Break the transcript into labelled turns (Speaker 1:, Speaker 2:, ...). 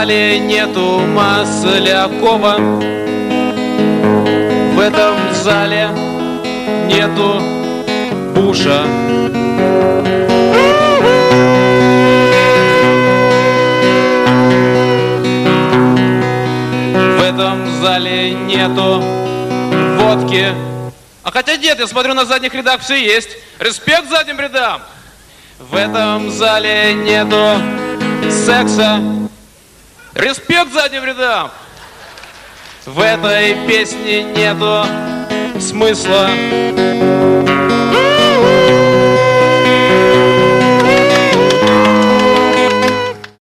Speaker 1: зале нету Маслякова. В этом зале нету Буша. В этом зале нету водки. А хотя нет, я смотрю, на задних рядах все есть. Респект задним рядам. В этом зале нету секса. Респект задним рядам. В этой песне нету смысла.